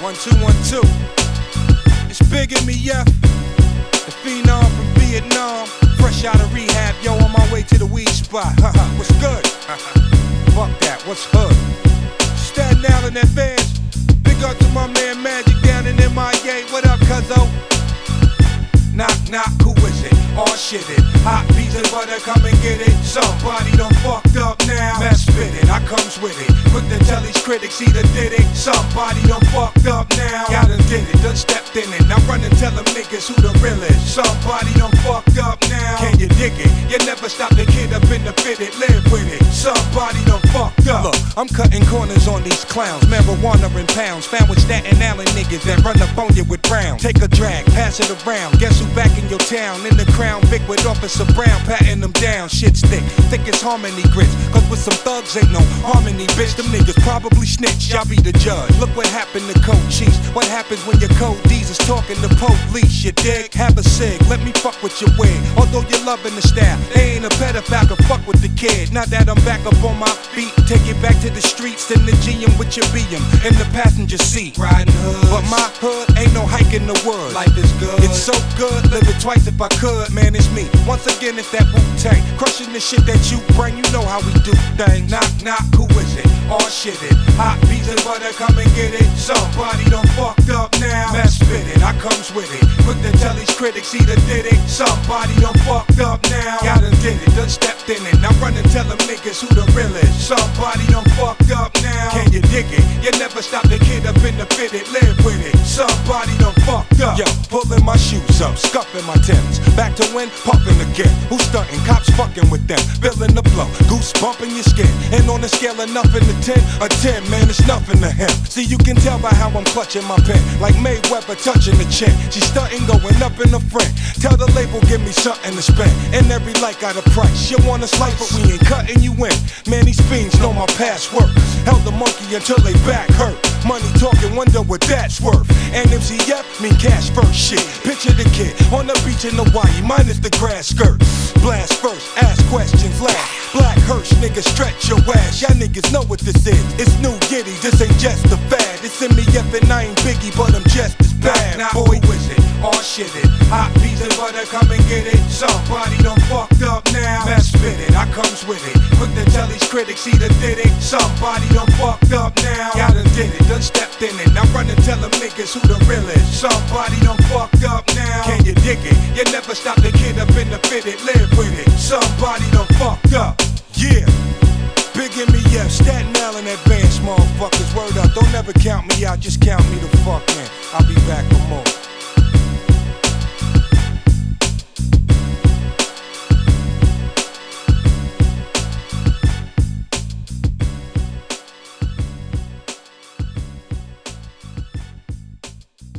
1, 2, 1, 2. It's Big in me, yeah. The phenom from Vietnam. Fresh out of rehab, yo, on my way to the weed spot. What's good? Fuck that, what's hood? Staten Island advance. Big up to my man Magic down in MIA. What up, cuzzo? Knock, knock, who is it? All shit it. Hot pizza butter, come and get it. Somebody done fucked up now. Mess spit it, I comes with it. Quick to tell these critics he done did it. Somebody done fucked up now. Y'all done did it, done stepped in it. Now run and tell them niggas who the real is. Somebody done fucked up now. Can you dig it? You never stop the kid up in the fitted. Live with it. Somebody done fucked up. Look, I'm cutting corners on these clowns. Marijuana in pounds. Found with Staten Island niggas that run up on you with rounds. Take a drag, pass it around. Guess who back in your town? In the Crown Vic with Officer Brown, patting them down. Shit's thick as harmony grits. Cause with some thugs ain't no harmony, bitch. Them niggas probably snitch, y'all be the judge. Look what happened to Code Chiefs. What happens when your Code D's is talking to police? You dig? Have a cig, let me fuck with your wig. Although you're loving the style, they ain't a pedophile, can fuck with the kid. Now that I'm back up on my feet, take it back to the streets in the GM with your BM in the passenger seat. Riding hoods, but my hood ain't no hike in the woods. Life is good, it's so good, live it twice if I could. Man, it's me. Once again, it's that Wu-Tang. Crushing the shit that you bring, you know how we do things. Knock, knock, who is it? All shit it. Hot pizza butter, come and get it. Somebody done fucked up now. Mess spit it, I comes with it. Quick to tell these critics he done did it. Somebody done fucked up now. Y'all done did it, done stepped in it. Now run and tell them niggas who the real is. Somebody done fucked up now. Can you dig it? You never stop the kid up in the fitted. Live with it. Somebody done fucked up. Yo, pulling my shoes up, scuffing my Timbs. Back to when, pumping again. Who's stunting? Cops fucking with them. Feeling the blow, goose bumping your skin. And on a scale of nothing to 10, a 10, man, it's nothing to him. See, you can tell by how I'm clutching my pen. Like Mayweather touching the chin. She's stunting, going up in the front. Tell the label, give me something to spend. And every like got a price. You want a slice, but we ain't cutting you in. Man, these fiends know my past work. Held the monkey until they back hurt. Money talking, wonder what that's worth. And MCF mean cash first shit. Picture the kid on the beach in Hawaii, minus the grass skirt. Blast first, ask questions last. Black Hirsch, niggas stretch your ass. Y'all niggas know what this is. It's new Giddy, this ain't just a fad. It's MF and I ain't Biggie, but I'm just as bad. Nah, boy, who is it? All shit it. Hot pizza butter, come and get it. Somebody done fucked up now. Mess spit it, I comes with it. Quick to tell these critics he done did it. Somebody done fucked up now. Y'all done did it, done stepped in it. Now run and tell them niggas who the real is. Somebody done fucked up now. Can you dig it? You never stop the kid up in the fitted. Live with it. Somebody done fucked up. Yeah. Big in me, yeah. Staten Island advance, motherfuckers. Word up. Don't never count me out. Just count me the fuck in. I'll be back for more.